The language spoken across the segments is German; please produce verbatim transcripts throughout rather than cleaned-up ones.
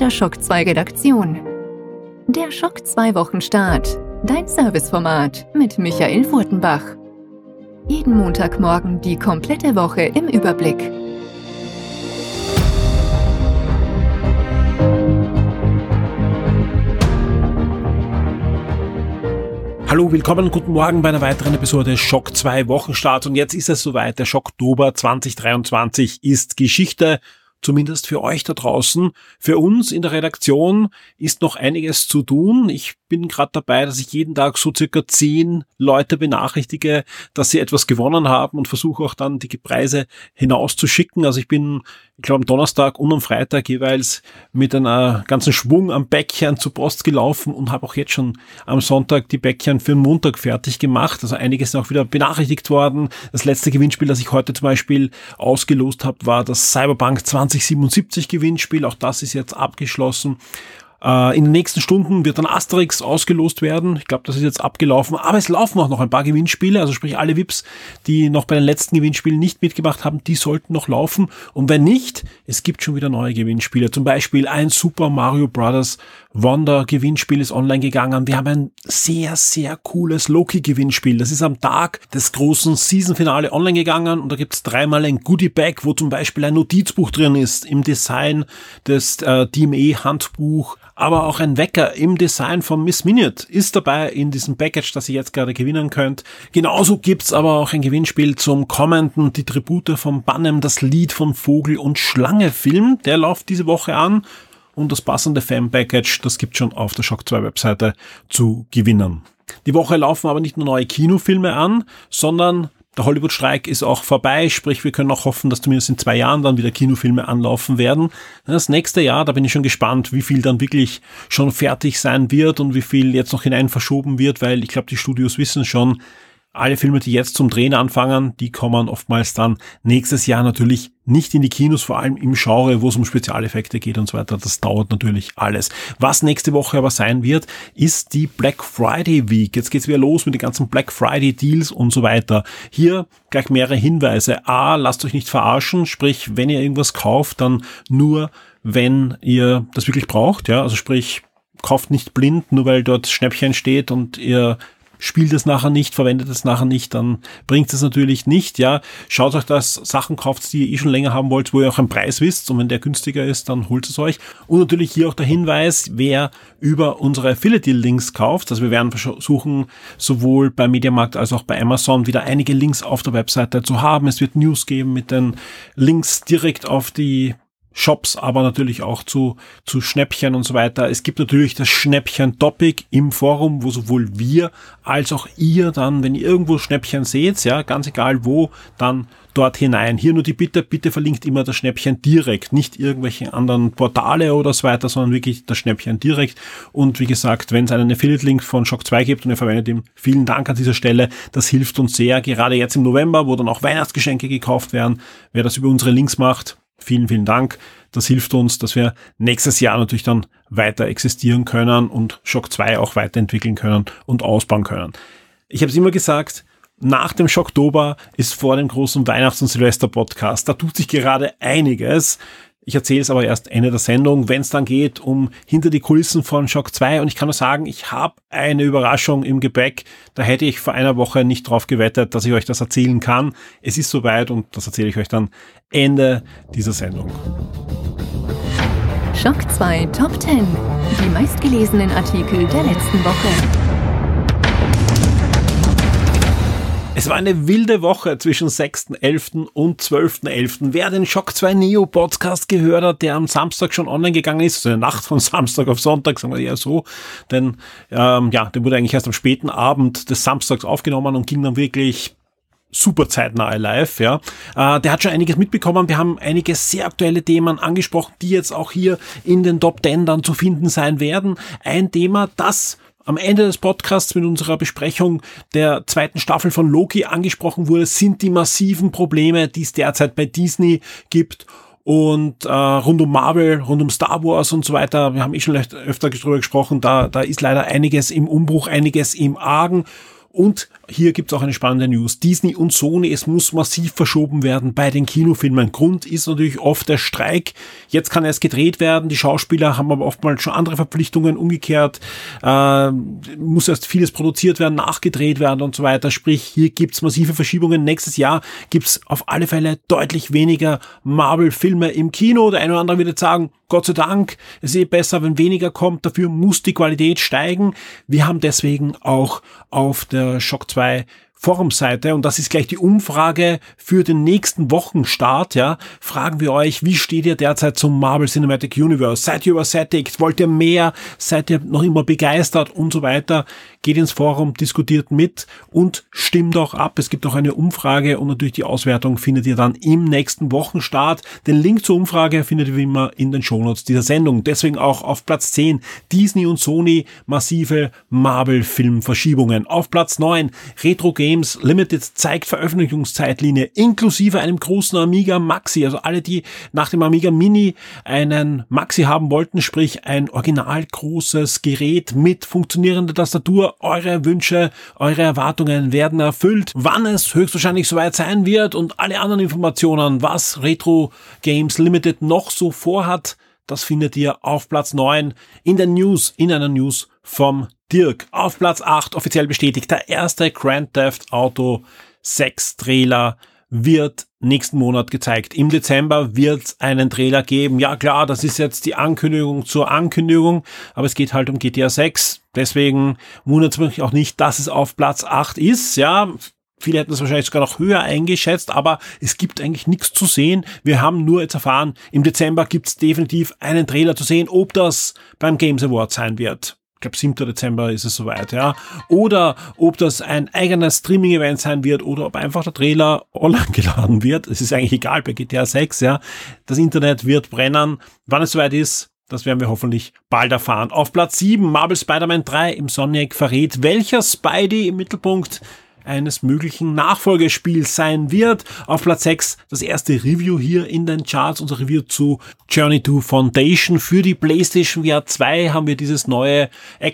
der Schock zwei Redaktion. Der Schock zwei Wochenstart. Dein Serviceformat mit Michael Furtenbach. Jeden Montagmorgen die komplette Woche im Überblick. Hallo, willkommen und guten Morgen bei einer weiteren Episode Schock zwei Wochenstart. Und jetzt ist es soweit, der Schocktober zwanzig dreiundzwanzig ist Geschichte, zumindest für euch da draußen. Für uns in der Redaktion ist noch einiges zu tun. Ich bin gerade dabei, dass ich jeden Tag so circa zehn Leute benachrichtige, dass sie etwas gewonnen haben und versuche auch dann die Preise hinauszuschicken. Also ich bin, ich glaube, am Donnerstag und am Freitag jeweils mit einer ganzen Schwung am Päckchen zur Post gelaufen und habe auch jetzt schon am Sonntag die Päckchen für den Montag fertig gemacht. Also einiges ist auch wieder benachrichtigt worden. Das letzte Gewinnspiel, das ich heute zum Beispiel ausgelost habe, war das Cyberpunk zwanzig siebenundsiebzig Gewinnspiel. Auch das ist jetzt abgeschlossen. In den nächsten Stunden wird dann Asterix ausgelost werden. Ich glaube, das ist jetzt abgelaufen. Aber es laufen auch noch ein paar Gewinnspiele. Also sprich, alle V I Ps, die noch bei den letzten Gewinnspielen nicht mitgemacht haben, die sollten noch laufen. Und wenn nicht, es gibt schon wieder neue Gewinnspiele. Zum Beispiel ein Super Mario Bros. Wonder Gewinnspiel ist online gegangen. Wir haben ein sehr, sehr cooles Loki-Gewinnspiel. Das ist am Tag des großen Season-Finale online gegangen. Und da gibt es dreimal ein Goodie-Bag, wo zum Beispiel ein Notizbuch drin ist im Design des äh, D M E-Handbuch. Aber auch ein Wecker im Design von Miss Minute ist dabei in diesem Package, das ihr jetzt gerade gewinnen könnt. Genauso gibt's aber auch ein Gewinnspiel zum kommenden Die Tribute von Panem, das Lied von Vogel und Schlange Film. Der läuft diese Woche an. Und das passende Fan-Package, das gibt's schon auf der Schock zwei Webseite zu gewinnen. Die Woche laufen aber nicht nur neue Kinofilme an, sondern der Hollywood-Streik ist auch vorbei, sprich wir können auch hoffen, dass zumindest in zwei Jahren dann wieder Kinofilme anlaufen werden. Das nächste Jahr, da bin ich schon gespannt, wie viel dann wirklich schon fertig sein wird und wie viel jetzt noch hinein verschoben wird, weil ich glaube, die Studios wissen schon, alle Filme, die jetzt zum Drehen anfangen, die kommen oftmals dann nächstes Jahr natürlich nicht in die Kinos, vor allem im Genre, wo es um Spezialeffekte geht und so weiter. Das dauert natürlich alles. Was nächste Woche aber sein wird, ist die Black Friday Week. Jetzt geht's wieder los mit den ganzen Black Friday Deals und so weiter. Hier gleich mehrere Hinweise. A, lasst euch nicht verarschen, sprich, wenn ihr irgendwas kauft, dann nur, wenn ihr das wirklich braucht. Ja, also sprich, kauft nicht blind, nur weil dort Schnäppchen steht und ihr spielt es nachher nicht, verwendet es nachher nicht, dann bringt es natürlich nicht, ja. Schaut euch das, Sachen kauft, die ihr eh schon länger haben wollt, wo ihr auch einen Preis wisst und wenn der günstiger ist, dann holt es euch. Und natürlich hier auch der Hinweis, wer über unsere Affiliate-Links kauft, also wir werden versuchen, sowohl bei Mediamarkt als auch bei Amazon wieder einige Links auf der Webseite zu haben. Es wird News geben mit den Links direkt auf die Shops, aber natürlich auch zu zu Schnäppchen und so weiter. Es gibt natürlich das Schnäppchen-Topic im Forum, wo sowohl wir als auch ihr dann, wenn ihr irgendwo Schnäppchen seht, ja, ganz egal wo, dann dort hinein. Hier nur die Bitte, bitte verlinkt immer das Schnäppchen direkt, nicht irgendwelche anderen Portale oder so weiter, sondern wirklich das Schnäppchen direkt. Und wie gesagt, wenn es einen Affiliate-Link von Schock zwei gibt und ihr verwendet ihn, vielen Dank an dieser Stelle. Das hilft uns sehr, gerade jetzt im November, wo dann auch Weihnachtsgeschenke gekauft werden. Wer das über unsere Links macht, vielen, vielen Dank. Das hilft uns, dass wir nächstes Jahr natürlich dann weiter existieren können und Schock zwei auch weiterentwickeln können und ausbauen können. Ich habe es immer gesagt, nach dem Schocktober ist vor dem großen Weihnachts- und Silvester-Podcast. Da tut sich gerade einiges. Ich erzähle es aber erst Ende der Sendung, wenn es dann geht um hinter die Kulissen von Schock zwei. Und ich kann nur sagen, ich habe eine Überraschung im Gepäck. Da hätte ich vor einer Woche nicht drauf gewettet, dass ich euch das erzählen kann. Es ist soweit und das erzähle ich euch dann Ende dieser Sendung. Schock zwei Top zehn. Die meistgelesenen Artikel der letzten Woche. Es war eine wilde Woche zwischen sechsten elften und zwölften elften Wer den Schock zwei Neo Podcast gehört hat, der am Samstag schon online gegangen ist, also in der Nacht von Samstag auf Sonntag, sagen wir eher so, denn ähm, ja, der wurde eigentlich erst am späten Abend des Samstags aufgenommen und ging dann wirklich super zeitnah live, ja. Äh, der hat schon einiges mitbekommen. Wir haben einige sehr aktuelle Themen angesprochen, die jetzt auch hier in den Top zehn dann zu finden sein werden. Ein Thema, das am Ende des Podcasts mit unserer Besprechung der zweiten Staffel von Loki angesprochen wurde, sind die massiven Probleme, die es derzeit bei Disney gibt und äh, rund um Marvel, rund um Star Wars und so weiter. Wir haben eh schon öfter darüber gesprochen, da, da ist leider einiges im Umbruch, einiges im Argen. Und hier gibt's auch eine spannende News. Disney und Sony, es muss massiv verschoben werden bei den Kinofilmen. Grund ist natürlich oft der Streik. Jetzt kann erst gedreht werden. Die Schauspieler haben aber oftmals schon andere Verpflichtungen. Umgekehrt äh, muss erst vieles produziert werden, nachgedreht werden und so weiter. Sprich, hier gibt's massive Verschiebungen. Nächstes Jahr gibt's auf alle Fälle deutlich weniger Marvel-Filme im Kino. Der eine oder andere wird jetzt sagen, Gott sei Dank, es ist eh besser, wenn weniger kommt. Dafür muss die Qualität steigen. Wir haben deswegen auch auf der Shock zwei Forumseite, und das ist gleich die Umfrage für den nächsten Wochenstart, ja, fragen wir euch, wie steht ihr derzeit zum Marvel Cinematic Universe? Seid ihr übersättigt? Wollt ihr mehr? Seid ihr noch immer begeistert? Und so weiter. Geht ins Forum, diskutiert mit und stimmt auch ab. Es gibt auch eine Umfrage und natürlich die Auswertung findet ihr dann im nächsten Wochenstart. Den Link zur Umfrage findet ihr wie immer in den Shownotes dieser Sendung. Deswegen auch auf Platz zehn Disney und Sony massive Marvel-Filmverschiebungen. Auf Platz neun Retro Games Limited zeigt Veröffentlichungszeitlinie inklusive einem großen Amiga Maxi. Also alle, die nach dem Amiga Mini einen Maxi haben wollten, sprich ein original großes Gerät mit funktionierender Tastatur. Eure Wünsche, eure Erwartungen werden erfüllt. Wann es höchstwahrscheinlich soweit sein wird und alle anderen Informationen, was Retro Games Limited noch so vorhat, das findet ihr auf Platz neun in den News, in einer News vom Dirk. Auf Platz acht offiziell bestätigt, der erste Grand Theft Auto sechs Trailer wird nächsten Monat gezeigt. Im Dezember wird es einen Trailer geben. Ja klar, das ist jetzt die Ankündigung zur Ankündigung, aber es geht halt um G T A sechs. Deswegen wundert es mich auch nicht, dass es auf Platz acht ist. Ja, viele hätten es wahrscheinlich sogar noch höher eingeschätzt, aber es gibt eigentlich nichts zu sehen. Wir haben nur jetzt erfahren, im Dezember gibt es definitiv einen Trailer zu sehen, ob das beim Games Award sein wird. Ich glaube, siebter Dezember ist es soweit, ja. Oder ob das ein eigenes Streaming-Event sein wird oder ob einfach der Trailer online geladen wird. Es ist eigentlich egal bei G T A sechs, ja. Das Internet wird brennen. Wann es soweit ist, das werden wir hoffentlich bald erfahren. Auf Platz sieben Marvel Spider-Man drei im Insomniac verrät, welcher Spidey im Mittelpunkt eines möglichen Nachfolgespiels sein wird. Auf Platz sechs das erste Review hier in den Charts, unser Review zu Journey to Foundation. Für die PlayStation V R zwei haben wir dieses neue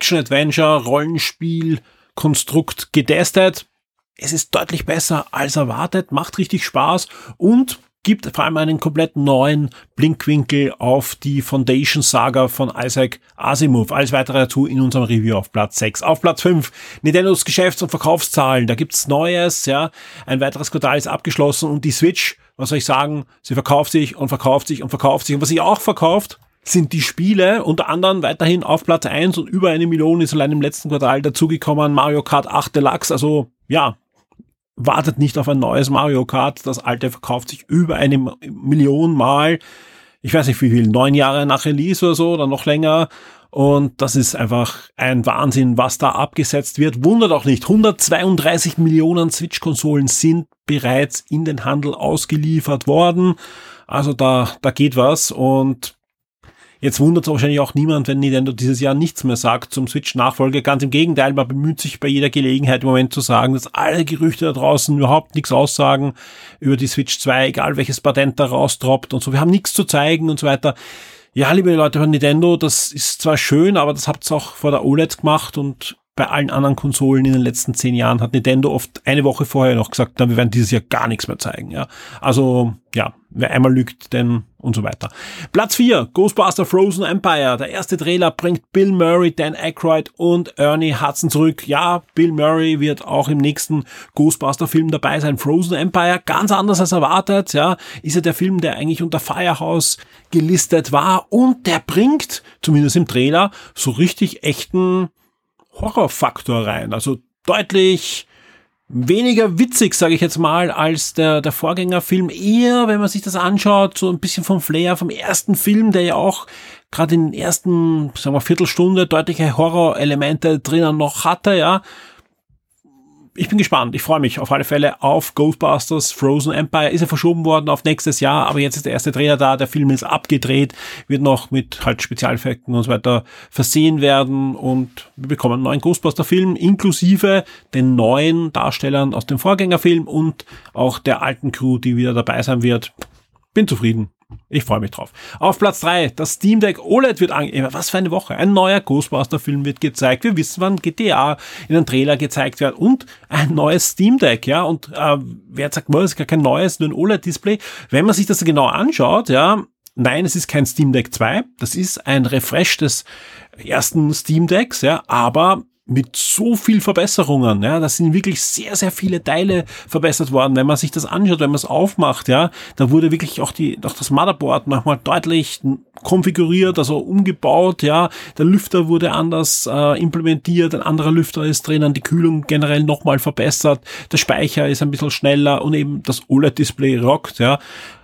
Action-Adventure-Rollenspiel-Konstrukt getestet. Es ist deutlich besser als erwartet, macht richtig Spaß und gibt vor allem einen komplett neuen Blickwinkel auf die Foundation-Saga von Isaac Asimov. Alles weitere dazu in unserem Review auf Platz sechs. Auf Platz fünf Nintendos Geschäfts- und Verkaufszahlen. Da gibt's Neues, ja. Ein weiteres Quartal ist abgeschlossen und die Switch, was soll ich sagen, sie verkauft sich und verkauft sich und verkauft sich. Und was sie auch verkauft, sind die Spiele, unter anderem weiterhin auf Platz eins und über eine Million ist allein im letzten Quartal dazugekommen. Mario Kart acht Deluxe, also ja, wartet nicht auf ein neues Mario Kart. Das alte verkauft sich über eine Million Mal. Ich weiß nicht wie viel, neun Jahre nach Release oder so oder noch länger. Und das ist einfach ein Wahnsinn, was da abgesetzt wird. Wundert auch nicht. hundertzweiunddreißig Millionen Switch-Konsolen sind bereits in den Handel ausgeliefert worden. Also da, da geht was. Und jetzt wundert es wahrscheinlich auch niemand, wenn Nintendo dieses Jahr nichts mehr sagt zum Switch-Nachfolger. Ganz im Gegenteil, man bemüht sich bei jeder Gelegenheit im Moment zu sagen, dass alle Gerüchte da draußen überhaupt nichts aussagen über die Switch zwei, egal welches Patent da raustroppt und so. Wir haben nichts zu zeigen und so weiter. Ja, liebe Leute von Nintendo, das ist zwar schön, aber das habt ihr auch vor der O L E D gemacht und bei allen anderen Konsolen in den letzten zehn Jahren hat Nintendo oft eine Woche vorher noch gesagt, na, wir werden dieses Jahr gar nichts mehr zeigen. Ja, also ja, wer einmal lügt, denn und so weiter. Platz vier Ghostbuster Frozen Empire. Der erste Trailer bringt Bill Murray, Dan Aykroyd und Ernie Hudson zurück. Ja, Bill Murray wird auch im nächsten Ghostbuster-Film dabei sein. Frozen Empire, ganz anders als erwartet. Ja, ist ja der Film, der eigentlich unter Firehouse gelistet war und der bringt, zumindest im Trailer, so richtig echten Horrorfaktor rein. Also deutlich weniger witzig, sage ich jetzt mal, als der, der Vorgängerfilm. Eher, wenn man sich das anschaut, so ein bisschen vom Flair vom ersten Film, der ja auch gerade in den ersten, sagen wir, Viertelstunde deutliche Horrorelemente drinnen noch hatte, ja. Ich bin gespannt. Ich freue mich auf alle Fälle auf Ghostbusters Frozen Empire. Ist ja verschoben worden auf nächstes Jahr, aber jetzt ist der erste Trailer da. Der Film ist abgedreht, wird noch mit halt Spezialeffekten und so weiter versehen werden und wir bekommen einen neuen Ghostbuster-Film inklusive den neuen Darstellern aus dem Vorgängerfilm und auch der alten Crew, die wieder dabei sein wird. Bin zufrieden. Ich freue mich drauf. Auf Platz drei, das Steam Deck O L E D wird ange... Was für eine Woche. Ein neuer Ghostbuster-Film wird gezeigt. Wir wissen, wann G T A in einem Trailer gezeigt wird. Und ein neues Steam Deck, ja. Und äh, wer sagt, das ist gar kein neues, nur ein O L E D-Display. Wenn man sich das genau anschaut, ja, nein, es ist kein Steam Deck zwei. Das ist ein Refresh des ersten Steam Decks, ja, aber mit so viel Verbesserungen, ja, da sind wirklich sehr, sehr viele Teile verbessert worden. Wenn man sich das anschaut, wenn man es aufmacht, ja, da wurde wirklich auch die, auch das Motherboard nochmal deutlich konfiguriert, also umgebaut, ja, der Lüfter wurde anders äh, implementiert, ein anderer Lüfter ist drinnen, die Kühlung generell nochmal verbessert, der Speicher ist ein bisschen schneller und eben das O L E D-Display rockt, ja.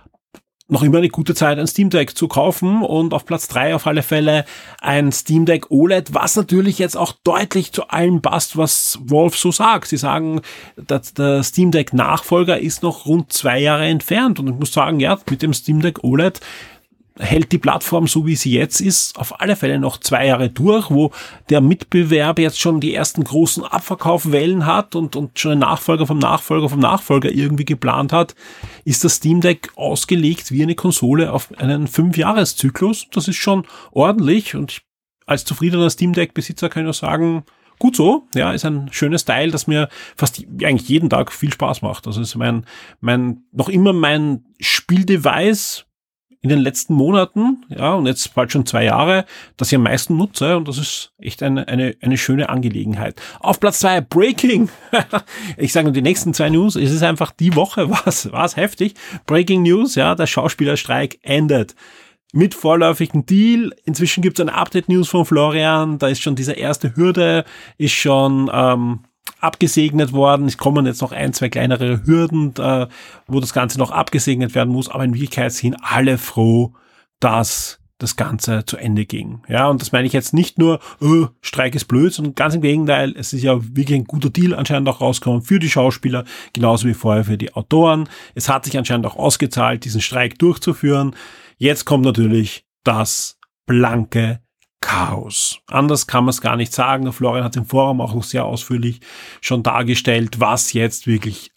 Noch immer eine gute Zeit, ein Steam Deck zu kaufen, und auf Platz drei auf alle Fälle ein Steam Deck O L E D, was natürlich jetzt auch deutlich zu allem passt, was Valve so sagt. Sie sagen, dass der Steam Deck Nachfolger ist noch rund zwei Jahre entfernt, und ich muss sagen, ja, mit dem Steam Deck O L E D hält die Plattform, so wie sie jetzt ist, auf alle Fälle noch zwei Jahre durch, wo der Mitbewerb jetzt schon die ersten großen Abverkaufwellen hat und, und schon ein Nachfolger vom Nachfolger vom Nachfolger irgendwie geplant hat, ist das Steam Deck ausgelegt wie eine Konsole auf einen Fünf-Jahres-Zyklus. Das ist schon ordentlich, und ich, als zufriedener Steam Deck-Besitzer kann ich nur sagen, gut so, ja, ist ein schönes Teil, das mir fast eigentlich jeden Tag viel Spaß macht. Das ist mein, mein, noch immer mein Spieldevice in den letzten Monaten, ja, und jetzt bald schon zwei Jahre, das ich am meisten nutze, und das ist echt eine, eine, eine schöne Angelegenheit. Auf Platz zwei, Breaking. Ich sage nur die nächsten zwei News, es ist einfach die Woche, was, was heftig. Breaking News, ja, der Schauspielerstreik endet. Mit vorläufigen Deal. Inzwischen gibt es eine Update-News von Florian, da ist schon diese erste Hürde, ist schon, ähm, abgesegnet worden. Es kommen jetzt noch ein, zwei kleinere Hürden, äh, wo das Ganze noch abgesegnet werden muss, aber in Wirklichkeit sind alle froh, dass das Ganze zu Ende ging. Ja, und das meine ich jetzt nicht nur, oh, Streik ist blöd, sondern ganz im Gegenteil, es ist ja wirklich ein guter Deal anscheinend auch rausgekommen für die Schauspieler, genauso wie vorher für die Autoren. Es hat sich anscheinend auch ausgezahlt, diesen Streik durchzuführen. Jetzt kommt natürlich das blanke Chaos. Anders kann man es gar nicht sagen. Der Florian hat im Forum auch noch sehr ausführlich schon dargestellt, was jetzt wirklich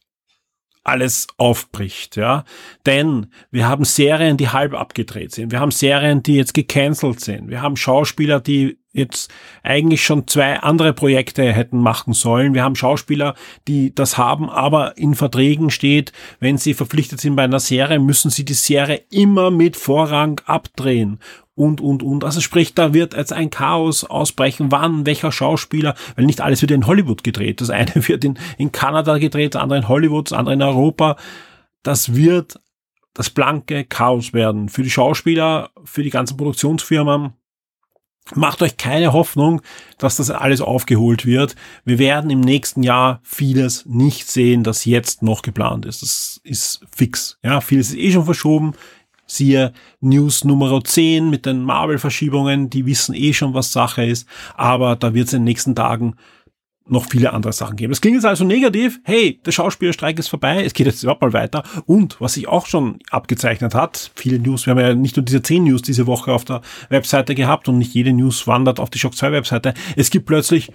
alles aufbricht, ja. Denn wir haben Serien, die halb abgedreht sind. Wir haben Serien, die jetzt gecancelt sind. Wir haben Schauspieler, die jetzt eigentlich schon zwei andere Projekte hätten machen sollen. Wir haben Schauspieler, die das haben, aber in Verträgen steht, wenn sie verpflichtet sind bei einer Serie, müssen sie die Serie immer mit Vorrang abdrehen. Und, und, und. Also sprich, da wird jetzt ein Chaos ausbrechen, wann, welcher Schauspieler, weil nicht alles wird in Hollywood gedreht. Das eine wird in, in Kanada gedreht, das andere in Hollywood, das andere in Europa. Das wird das blanke Chaos werden. Für die Schauspieler, für die ganzen Produktionsfirmen. Macht euch keine Hoffnung, dass das alles aufgeholt wird. Wir werden im nächsten Jahr vieles nicht sehen, das jetzt noch geplant ist. Das ist fix. Ja, vieles ist eh schon verschoben. Siehe News Nummer zehn mit den Marvel-Verschiebungen, die wissen eh schon, was Sache ist, aber da wird es in den nächsten Tagen noch viele andere Sachen geben. Das klingt jetzt also negativ. Hey, der Schauspielerstreik ist vorbei, es geht jetzt überhaupt mal weiter. Und was sich auch schon abgezeichnet hat, viele News, wir haben ja nicht nur diese zehn News diese Woche auf der Webseite gehabt und nicht jede News wandert auf die Shock zwei Webseite. Es gibt plötzlich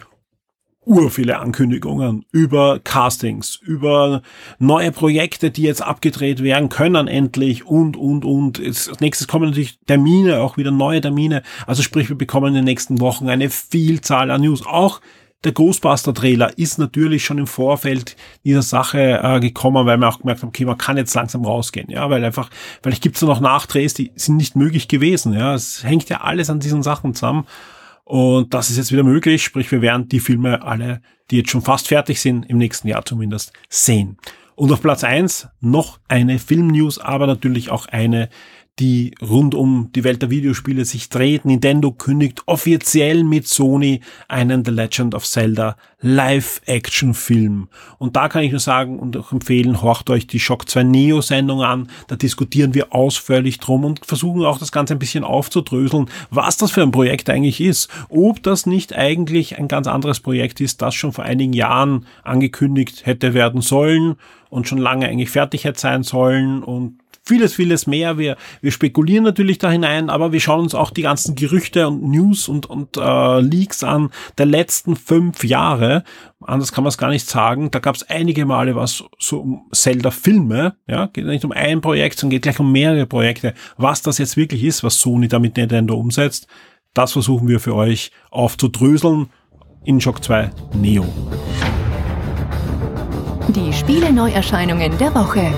urviele Ankündigungen über Castings, über neue Projekte, die jetzt abgedreht werden können endlich und, und, und. Als nächstes kommen natürlich Termine, auch wieder neue Termine. Also sprich, wir bekommen in den nächsten Wochen eine Vielzahl an News. Auch der Ghostbuster-Trailer ist natürlich schon im Vorfeld dieser Sache äh, gekommen, weil wir auch gemerkt haben, okay, man kann jetzt langsam rausgehen, ja, weil einfach, vielleicht gibt es noch Nachdrehs, die sind nicht möglich gewesen, ja. Es hängt ja alles an diesen Sachen zusammen. Und das ist jetzt wieder möglich, sprich wir werden die Filme alle, die jetzt schon fast fertig sind, im nächsten Jahr zumindest sehen. Und auf Platz eins noch eine Film-News, aber natürlich auch eine, die rund um die Welt der Videospiele sich dreht. Nintendo kündigt offiziell mit Sony einen The Legend of Zelda Live-Action-Film. Und da kann ich nur sagen und auch empfehlen, horcht euch die Shock zwei Neo-Sendung an. Da diskutieren wir ausführlich drum und versuchen auch das Ganze ein bisschen aufzudröseln, was das für ein Projekt eigentlich ist. Ob das nicht eigentlich ein ganz anderes Projekt ist, das schon vor einigen Jahren angekündigt hätte werden sollen und schon lange eigentlich fertig hätte sein sollen und vieles, vieles mehr. Wir, wir spekulieren natürlich da hinein, aber wir schauen uns auch die ganzen Gerüchte und News und, und äh, Leaks an der letzten fünf Jahre. Anders kann man es gar nicht sagen. Da gab es einige Male was so um Zelda-Filme. Ja, geht nicht um ein Projekt, sondern geht gleich um mehrere Projekte. Was das jetzt wirklich ist, was Sony da mit Nintendo umsetzt, das versuchen wir für euch aufzudröseln in Shock zwei Neo. Die Spiele-Neuerscheinungen der Woche.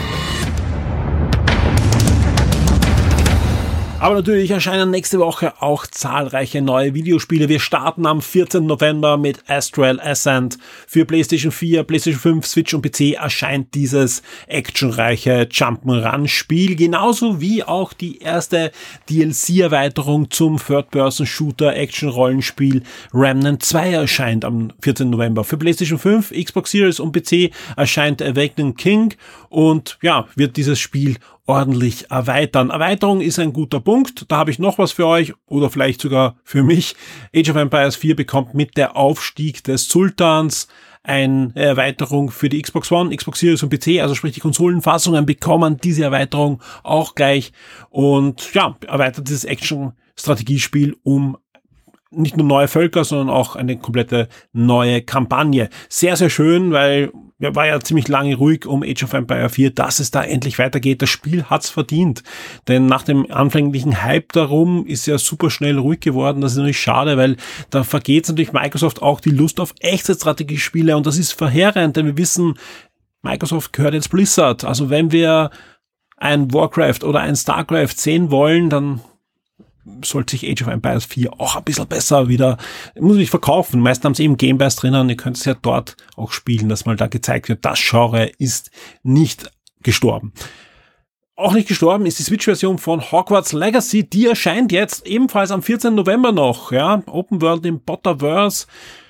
Aber natürlich erscheinen nächste Woche auch zahlreiche neue Videospiele. Wir starten am vierzehnten November mit Astral Ascent. Für PlayStation vier, PlayStation fünf, Switch und P C erscheint dieses actionreiche Jump'n'Run-Spiel. Genauso wie auch die erste D L C-Erweiterung zum Third-Person-Shooter-Action-Rollenspiel Remnant zwei erscheint am vierzehnten November. Für PlayStation fünf, Xbox Series und P C erscheint Awakening King und ja, wird dieses Spiel ordentlich erweitern. Erweiterung ist ein guter Punkt. Da habe ich noch was für euch oder vielleicht sogar für mich. Age of Empires vier bekommt mit der Aufstieg des Sultans eine Erweiterung für die Xbox One, Xbox Series und P C, also sprich die Konsolenfassungen bekommen diese Erweiterung auch gleich und ja, erweitert dieses Action-Strategiespiel um nicht nur neue Völker, sondern auch eine komplette neue Kampagne. Sehr, sehr schön, weil ja, war ja ziemlich lange ruhig um Age of Empires vier, dass es da endlich weitergeht. Das Spiel hat's verdient. Denn nach dem anfänglichen Hype darum ist ja super schnell ruhig geworden. Das ist natürlich schade, weil da vergeht natürlich Microsoft auch die Lust auf echte Strategiespiele und das ist verheerend, denn wir wissen, Microsoft gehört jetzt Blizzard. Also wenn wir ein Warcraft oder ein Starcraft sehen wollen, dann sollte sich Age of Empires vier auch ein bisschen besser wieder, muss ich verkaufen. Meistens haben sie eben Game Pass drinnen, ihr könnt es ja dort auch spielen, dass mal da gezeigt wird, das Genre ist nicht gestorben. Auch nicht gestorben ist die Switch-Version von Hogwarts Legacy, die erscheint jetzt ebenfalls am vierzehnten November noch, ja, Open World im Potterverse.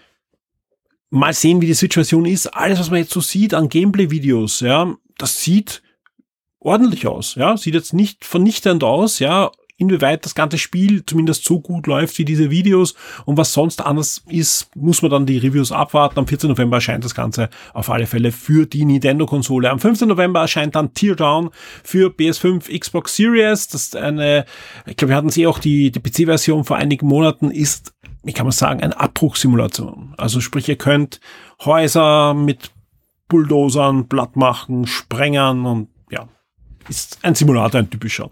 Mal sehen, wie die Switch-Version ist. Alles, was man jetzt so sieht an Gameplay-Videos, ja, das sieht ordentlich aus, ja, sieht jetzt nicht vernichtend aus, ja, inwieweit das ganze Spiel zumindest so gut läuft wie diese Videos und was sonst anders ist, muss man dann die Reviews abwarten. Am vierzehnten November erscheint das Ganze auf alle Fälle für die Nintendo-Konsole. Am fünfzehnten November erscheint dann Teardown für P S fünf, Xbox Series. Das ist eine, ich glaube, wir hatten sie auch die, die P C-Version vor einigen Monaten, ist, wie kann man sagen, eine Abbruchsimulation. Also sprich, ihr könnt Häuser mit Bulldozern platt machen, sprengern und ja, ist ein Simulator, ein typischer.